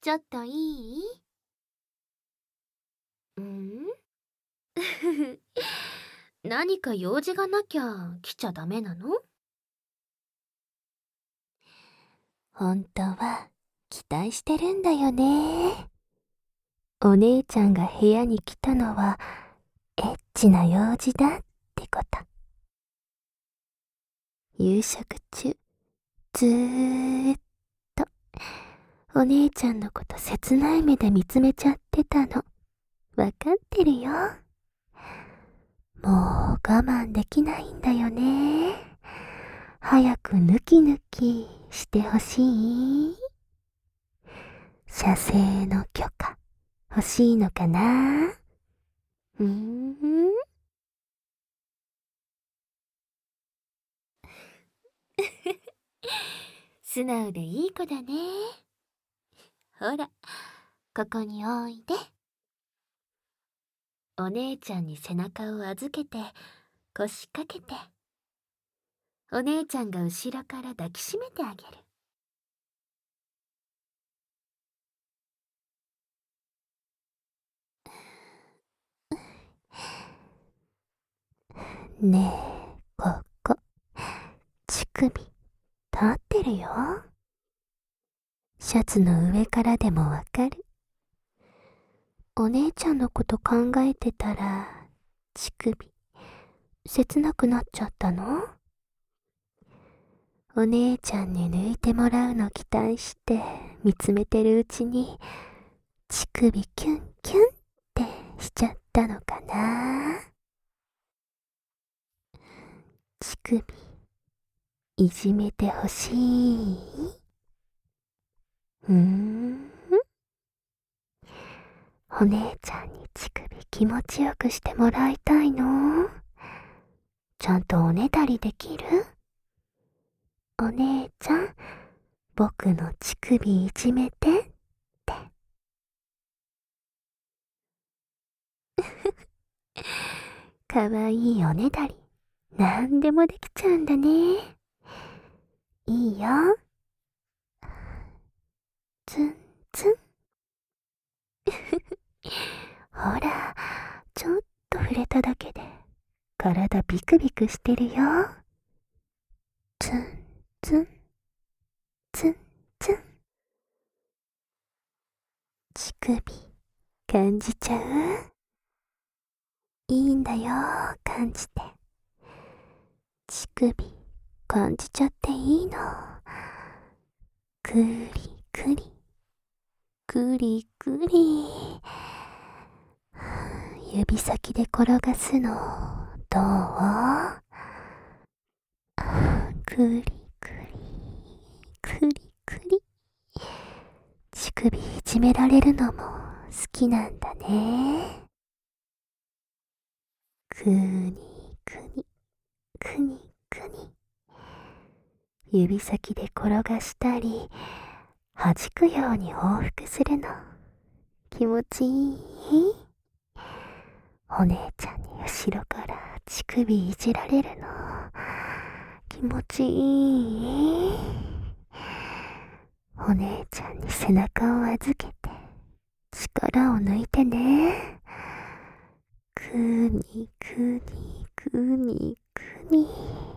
ちょっといい？ん何か用事がなきゃ来ちゃダメなの？ 本当は期待してるんだよね。お姉ちゃんが部屋に来たのはエッチな用事だってこと。夕食中、ずーっとお姉ちゃんのこと切ない目で見つめちゃってたの。わかってるよ。もう我慢できないんだよね。早くヌキヌキしてほしい。射精の許可欲しいのかな？ 素直でいい子だね。ほら、ここにおいで。お姉ちゃんに背中を預けて腰掛けて、お姉ちゃんが後ろから抱きしめてあげる。 ねえ、ここ、乳首、立ってるよ。シャツの上からでもわかる。お姉ちゃんのこと考えてたら、乳首、切なくなっちゃったの？お姉ちゃんに抜いてもらうの期待して見つめてるうちに、乳首キュンキュンってしちゃったのかな？乳首、いじめてほしい？お姉ちゃんに乳首気持ちよくしてもらいたいの？ちゃんとおねだりできる？お姉ちゃん、僕の乳首いじめてって。かわいいおねだり、なんでもできちゃうんだね。いいよ。ツンツン。ほら、ちょっと触れただけで体ビクビクしてるよ。ツンツン、ツンツン。乳首、感じちゃう？いいんだよ、感じて。乳首、感じちゃっていいの。くりくり、くりくり。指先で転がすの、どう？くりくり、くりくり。乳首いじめられるのも好きなんだね。くにくに、くにくに。指先で転がしたり、弾くように往復するの。気持ちいい？お姉ちゃんに後ろから乳首いじられるの。気持ちいい？お姉ちゃんに背中を預けて、力を抜いてね。くにくにくにくに。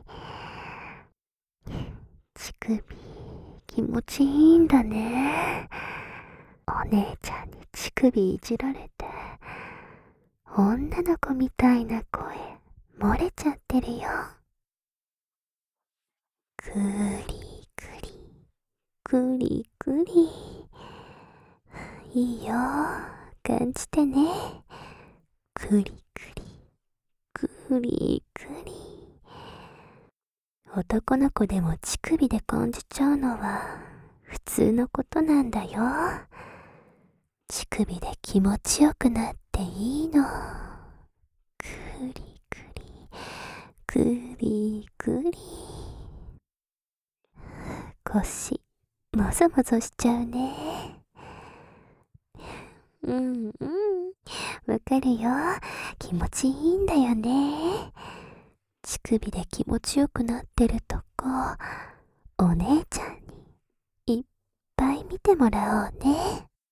乳首、気持ちいいんだね。お姉ちゃんに乳首いじられて、女の子みたいな声、漏れちゃってるよ。くりくり、くりくり。いいよ、感じてね。くりくり、くりくり。男の子でも乳首で感じちゃうのは普通のことなんだよ。乳首で気持ちよくなっていいの。くりくり、くりくり。腰、もぞもぞしちゃうね。うんうん、わかるよ。気持ちいいんだよね。乳首で気持ちよくなってるとこ、お姉ちゃんにいっぱい見てもらおうね。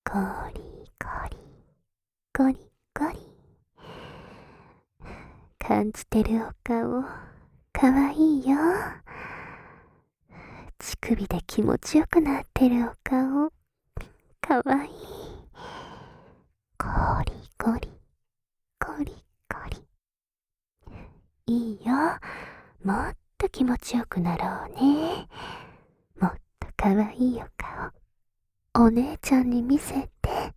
ゴリゴリゴリゴリ。感じてるお顔かわいいよ。乳首で気持ちよくなってるお顔かわいい。ゴリゴリゴリゴリ。いいよ、もっと気持ちよくなろうね。もっとかわいいお顔お姉ちゃんに見せて。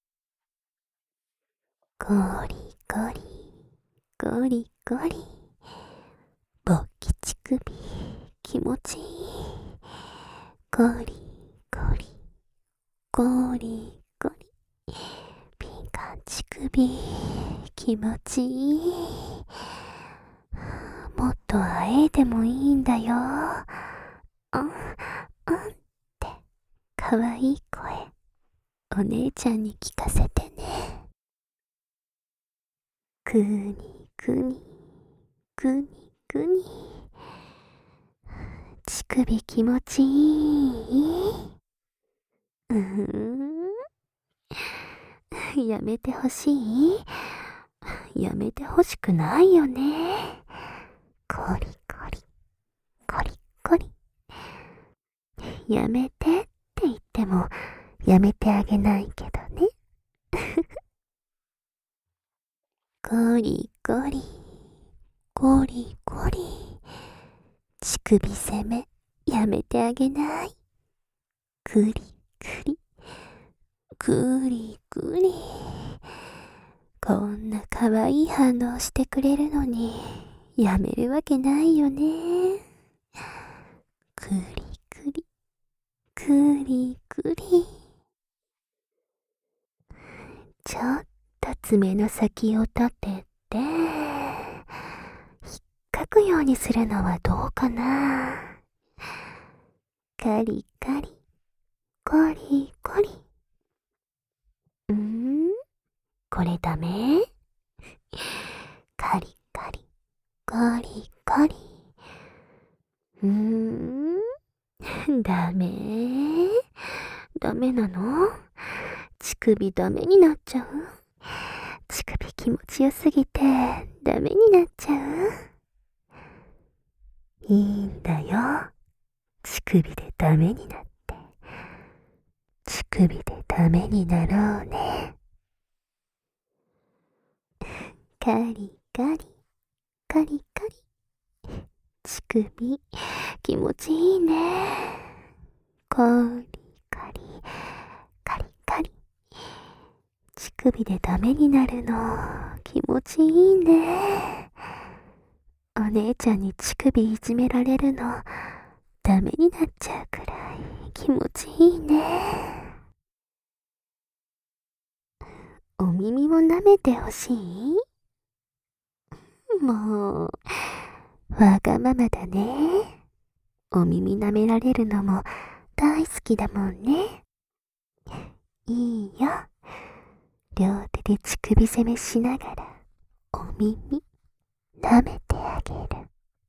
ゴリゴリゴリゴリ。勃起乳首気持ちいい。ゴリゴリゴリゴリ。ピンカン乳首気持ちいい。もっとあえいでもいいんだよ。ってかわいい声お姉ちゃんに聞かせてね。くにくにくにくに。乳首気持ちいい。やめてほしい？やめてほしくないよね。コリコリコリコリ。やめてって言ってもやめてあげないけどね。ゴリゴリゴリゴリ。乳首攻めやめてあげない。グリグリグリグリ。こんなかわいい反応してくれるのにやめるわけないよね。グリグリグリグリ。ちょっと爪の先を立てて引っかくようにするのはどうかな。カリカリコリコリ。これダメ？カリカリコリコリ。ダメ？ダメなの？乳首ダメになっちゃう？乳首気持ちよすぎてダメになっちゃう？いいんだよ。乳首でダメになって。乳首でダメになろうね。カリカリカリカリ。乳首気持ちいいね。コリカリカリカリ。乳首でダメになるの気持ちいいね。お姉ちゃんに乳首いじめられるのダメになっちゃうくらい気持ちいいね。お耳も舐めてほしい？もうわがままだね。お耳舐められるのも大好きだもんね。いいよ。両手で乳首攻めしながらお耳舐めてあげる。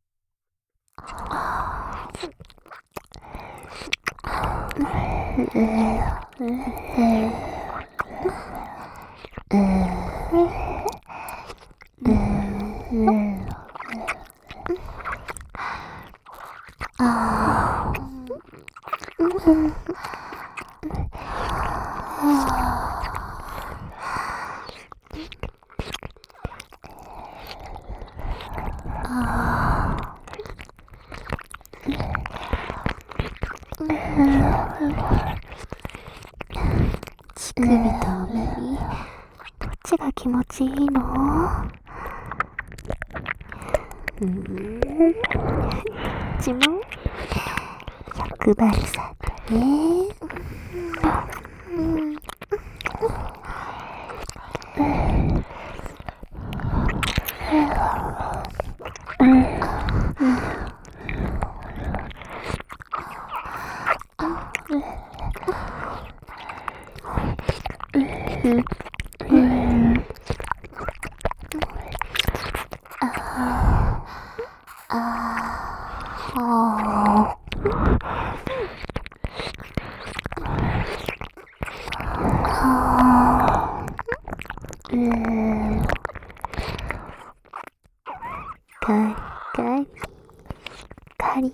乳首とお耳どっちが気持ちいいの？どっちも欲張りさだね。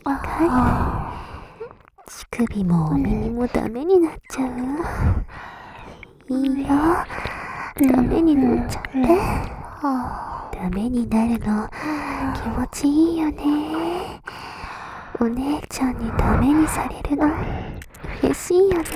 乳首もお耳もダメになっちゃう。いいよ、ダメになっちゃって。ダメになるの気持ちいいよね。お姉ちゃんにダメにされるの嬉しいよね。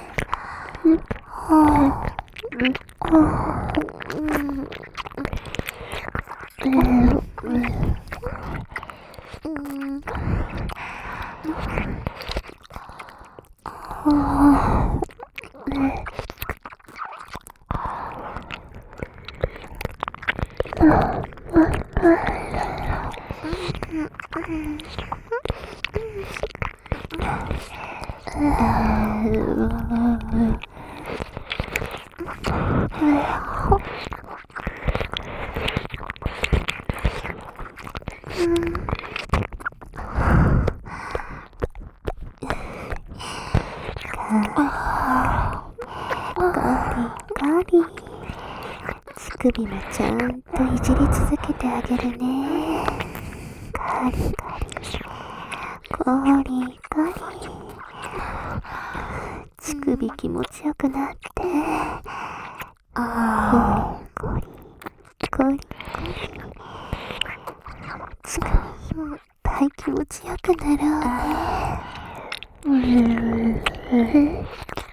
乳首もちゃんといじり続けてあげるね。カリカリコリコリ。乳首気持ちよくなって、コリコリコリ。乳首もいっぱい気持ちよくなろうね。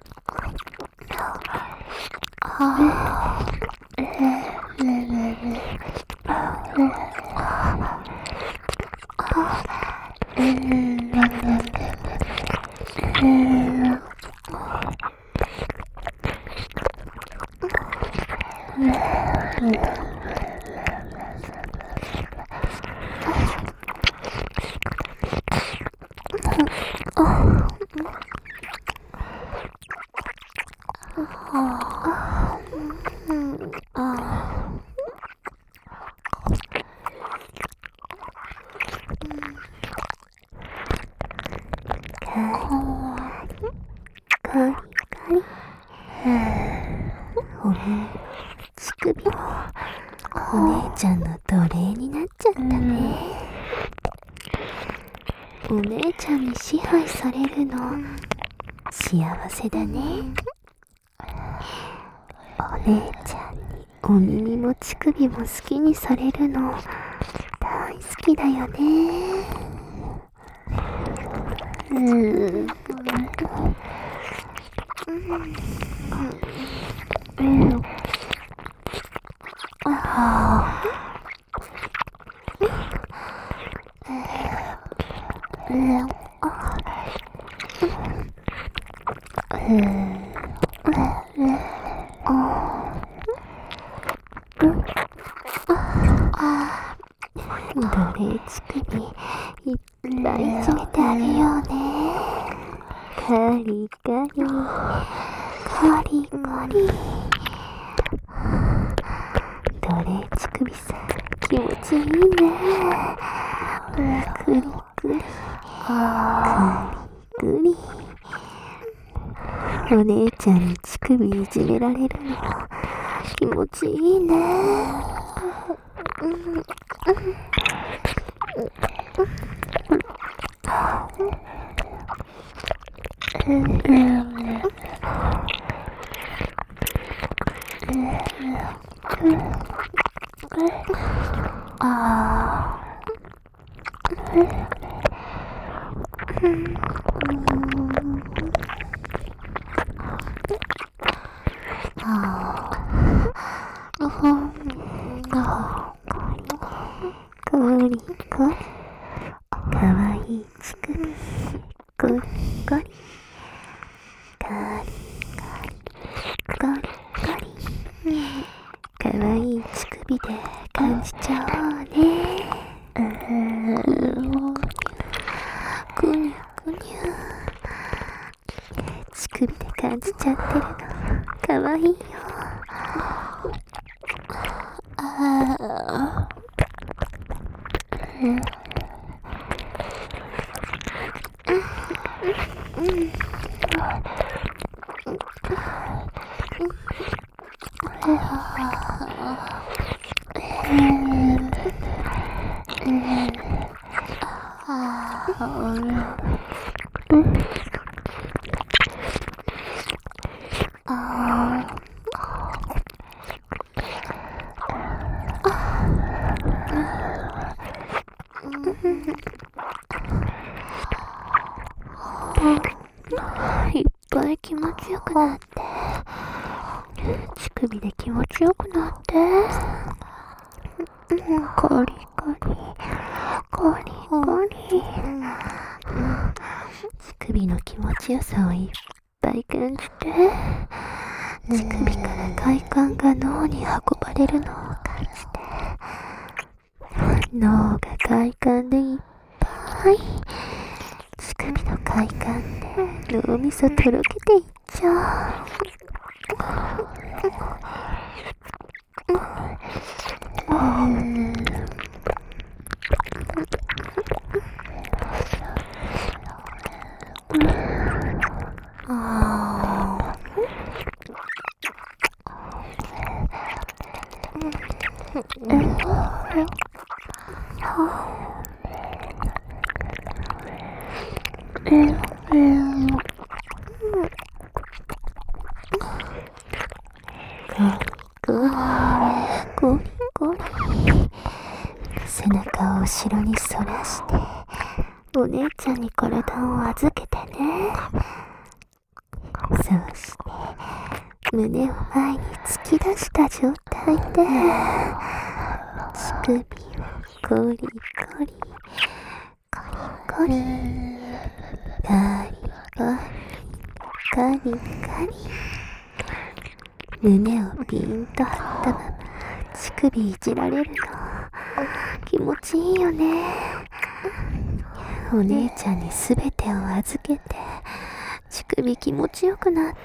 乳首もお姉ちゃんの奴隷になっちゃったね。お姉ちゃんに支配されるの幸せだね。お姉ちゃんにお耳も乳首も好きにされるの大好きだよね。奴隷乳首いっぱいいじめてあげようね。カリカリカリカリ。奴隷乳首さん気持ちいいね。クリクリクリクリ。お姉ちゃんに乳首いじめられるの気持ちいいね。コリコリかわいい乳首コリコリカリカリコリコリかわいい乳首で感じちゃおうね。くにゅくにゅ乳首で感じちゃってるのかわいいよ。 いっぱい気持ちよくなって、乳首で気持ちよくなって、コリコリコリコリ、乳首の気持ちよさをいっぱい感じて、乳首から快感が脳に運ばれるのを感じて、脳が快感でいっぱい、乳首の快感で脳みそとろけていっちゃう。ゴリゴリ、背中を後ろに反らして、お姉ちゃんに体を預けてね。そして胸を前に突き出した状態で、乳首をコリコリコリコリ、ガリガリガリガリ、胸をピンと張ったまま乳首いじられるの気持ちいいよね。お姉ちゃんにすべてを預けて、乳首気持ちよくなって、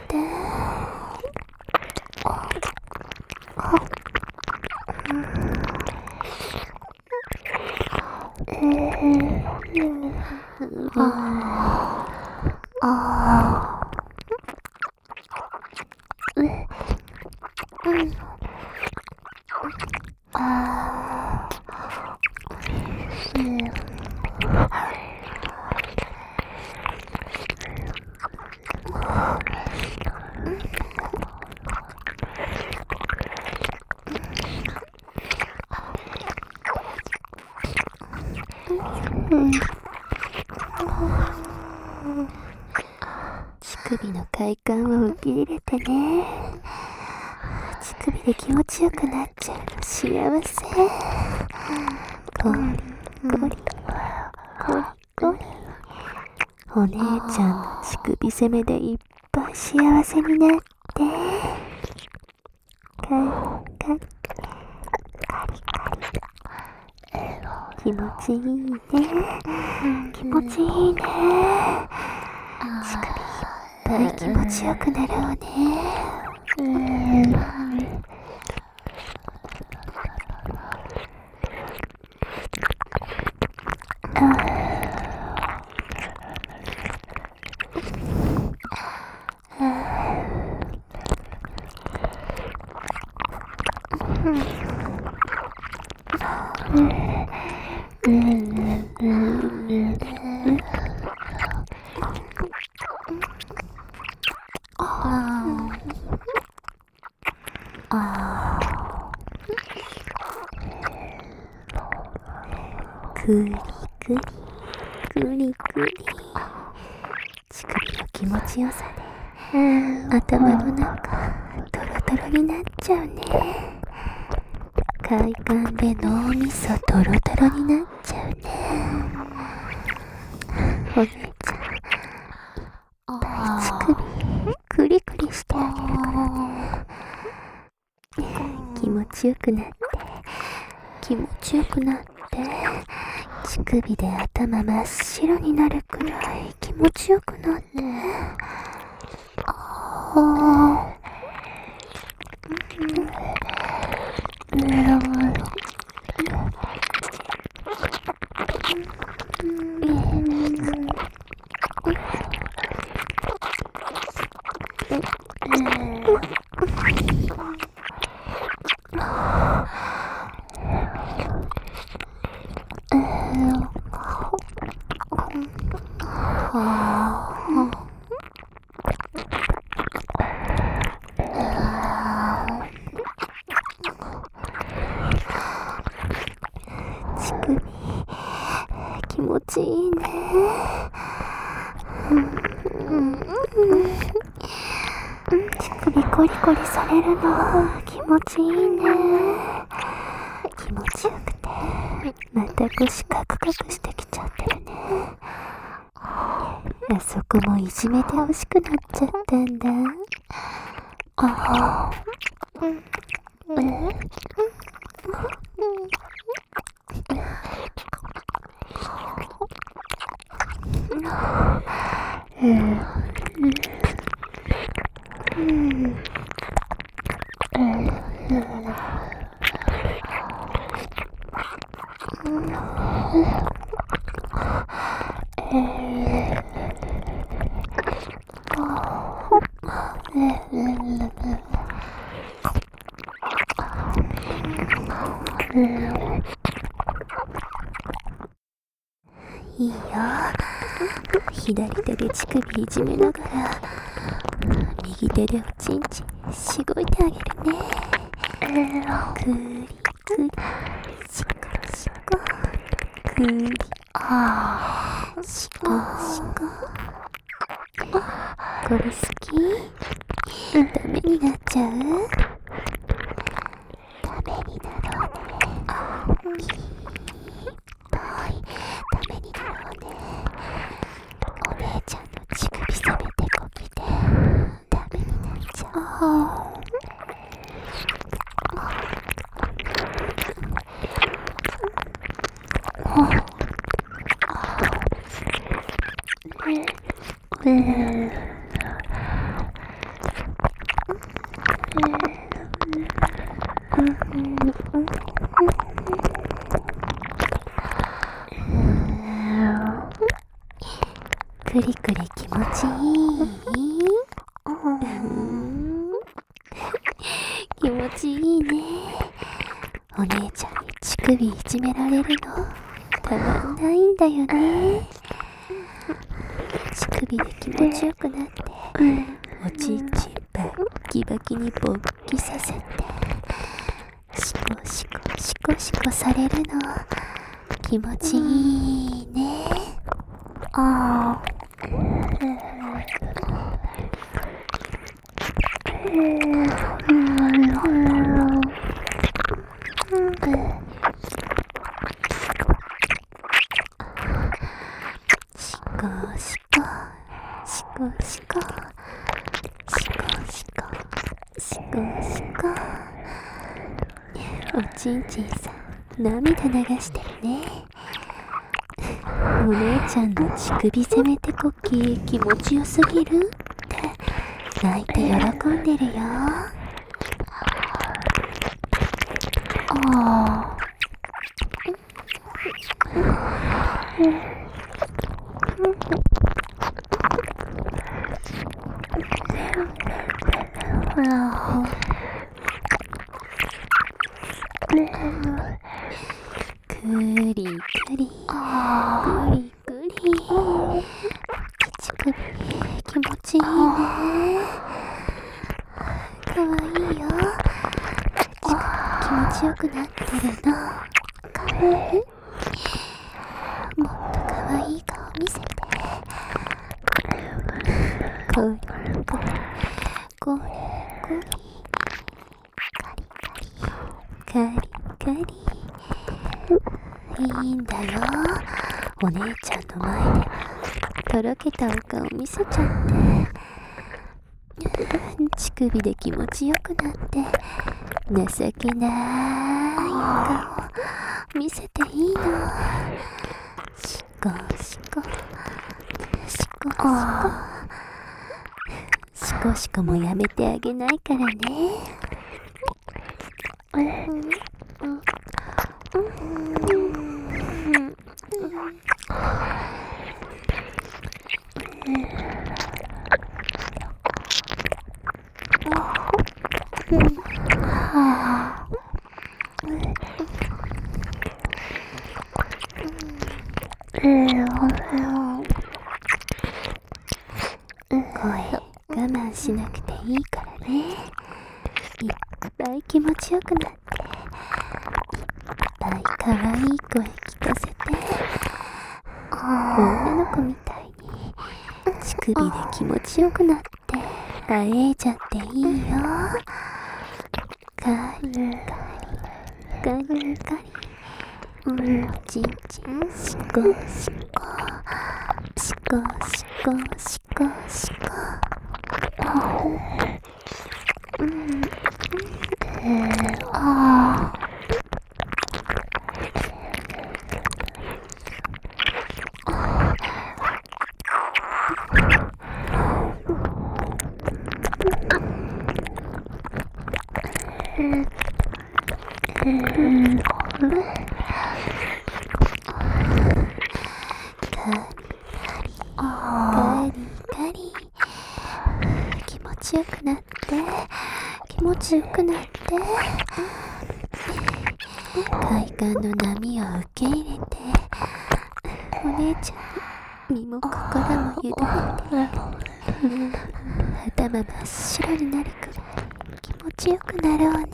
乳首の快感を受け入れてね。乳首で気持ちよくなっちゃうの幸せ。コリコリコリコリ、お姉ちゃんの乳首攻めでいっぱい幸せになって、カリカリカリカリ、気持ちいいね。気持ちいいね。乳首いっぱい気持ちよくなるわね。くりくりくりくり、乳首の気持ちよさで頭の中トロトロになっちゃうね。快感で脳みそトロトロになっちゃうね。お姉ちゃんいっぱい乳首クリクリしてあげるからね。気持ちよくなって気持ちよくなって、乳首で頭真っ白になるくらい気持ちよくなって、乳首気持ちいいね。 乳首コリコリされるの気持ちいいね。気持ちよくてまた腰カクカクしてきちゃってるね。あそこもいじめてほしくなっちゃったんだ。いいよ。左手で乳首いじめながら右手でおちんちんしごいてあげるね。くりくりしこしこくりしこしこ。これ好き？ダメになっちゃう？ダメになろうね。ダメになろうね。お姉ちゃんの乳首せめてこきでダメになっちゃう。くりくり気持ちいい？気持ちいいね。お姉ちゃんに乳首いじめられるのたまんないんだよね。乳首で気持ちよくなって、おちんちんバッキバキに勃起させて、シコシコシコシコされるの気持ちいいね。シコシコシコシコシコシコシコシコ。おちんちんさん涙流してるね。お姉ちゃんの乳首せめてこき気持ちよすぎるって泣いて喜んでるよ。くりくりくりくり乳首気持ちいいね。かわいいよ。気持ちよくなってるのかわいい？もっとかわいい顔見せて。こりこりこりこりカリカリカリカリ。いいんだよ。お姉ちゃんの前でとろけたお顔見せちゃって乳首で気持ちよくなって情けない顔見せていいの。シコシコシコシコシコシコもやめてあげないからね。声我慢しなくていいからね。いっぱい気持ちよくなって、いっぱい可愛い声聞かせて、女の子みたいに乳首で気持ちよくなってあえいちゃっていいよ。ガリガリガリガリ、チンチン、シコシコシコシコシコシコ、ガリガリ、気持ちよくなって気持ちよくなって、快感の波を受け入れて、お姉ちゃんに身も心も委ねて、頭真っ白になるくらい気持ちよくなろうね。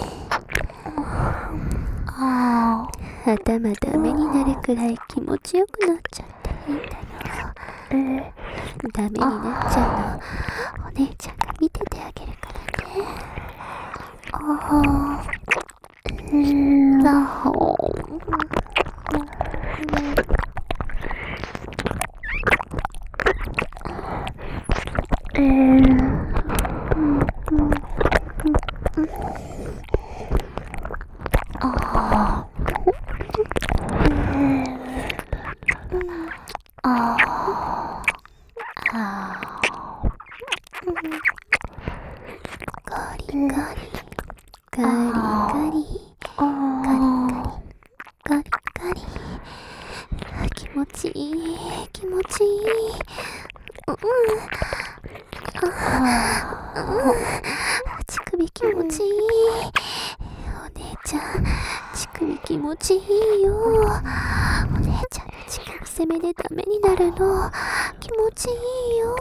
頭ダメになるくらい気持ちよくなっちゃっていいんだよ。ダメになっちゃうのお姉ちゃんが見ててあげるからガリガリガリガリガリガリガリ、気持ちいい気持ちいい、乳首気持ちいい、お姉ちゃん乳首気持ちいいよ。お姉ちゃんの乳首攻めでダメになるの気持ちいいよ。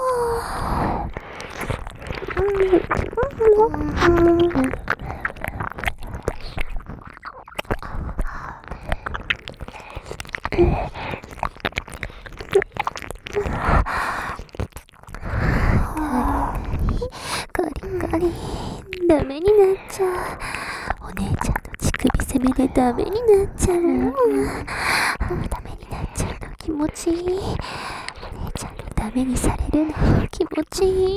ガリガリダメになっちゃう。お姉ちゃんの乳首攻めでダメになっちゃうの。ダメになっちゃうの気持ちいい。お姉ちゃんのダメにされるの気持ちいい。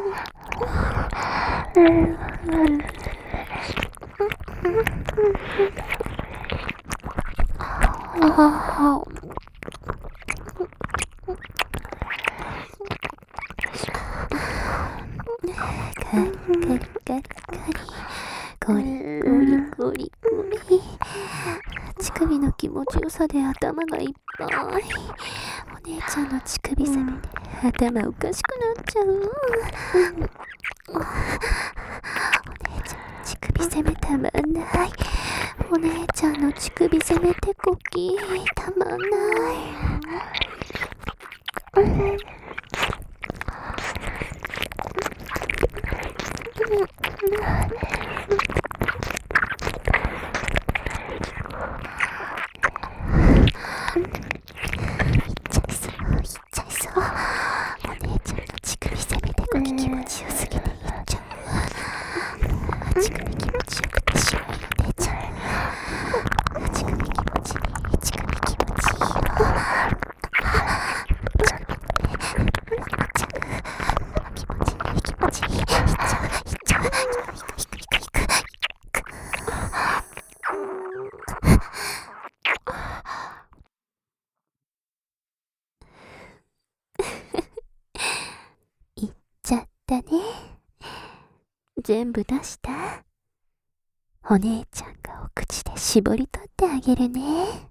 ガリガリガリガリ、ゴリゴリゴリゴリ、乳首の気持ちよさで頭がいっぱい。お姉ちゃんの乳首攻めで頭おかしくなっちゃう。お姉ちゃんの乳首攻めたまんない。お姉ちゃんの乳首攻めてこきたまんない。いっちゃったね。全部出した？お姉ちゃんがお口で絞り取ってあげるね。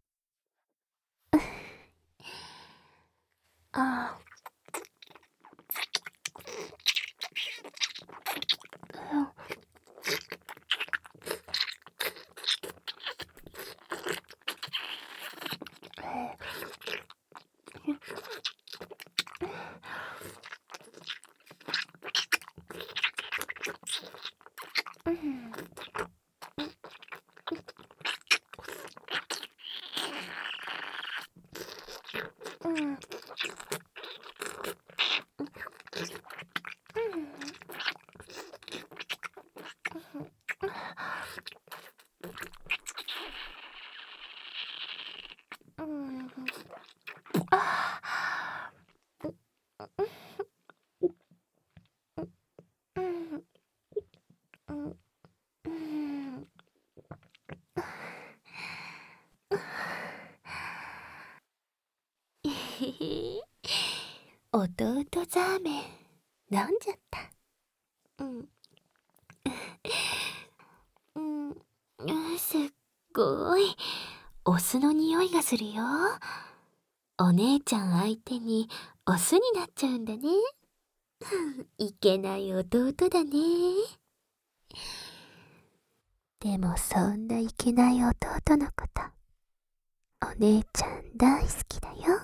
弟ザーメン飲んじゃった。すっごいお酢の匂いがするよ。お姉ちゃん相手にお酢になっちゃうんだね。いけない弟だね。でもそんないけない弟のことお姉ちゃん大好きだよ。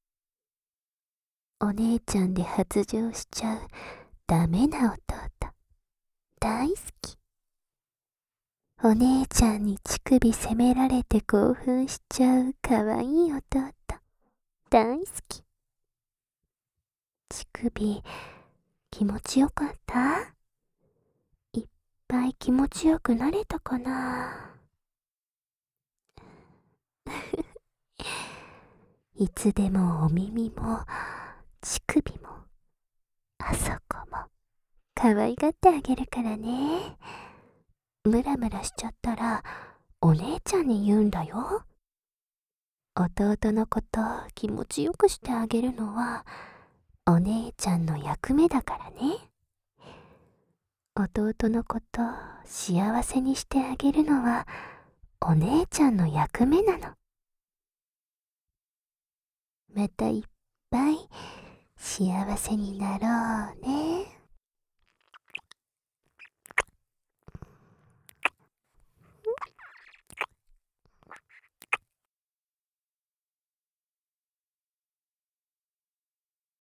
お姉ちゃんで発情しちゃうダメな弟大好き。お姉ちゃんに乳首責められて興奮しちゃうかわいい弟大好き。乳首気持ちよかった？いっぱい気持ちよくなれたかな？いつでもお耳も乳首もあそこも可愛がってあげるからね。ムラムラしちゃったらお姉ちゃんに言うんだよ。弟のこと気持ちよくしてあげるのはお姉ちゃんの役目だからね。弟のこと幸せにしてあげるのはお姉ちゃんの役目なの。またいっぱい幸せになろうね。